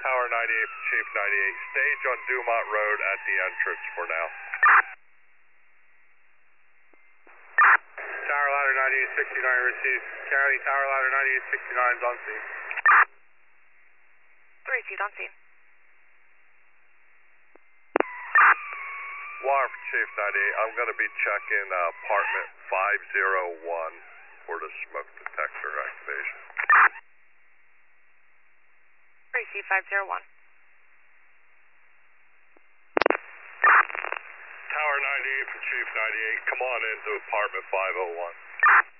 Tower 98 for Chief 98. Stage on Dumont Road at the entrance for now. Tower Ladder 9869 receives. County Tower Ladder 9869 is on scene. Received on scene. Wire for Chief 98. I'm going to be checking apartment 501 for the smoke detector activation. Receive 501. Tower 98 for Chief 98. Come on into apartment 501.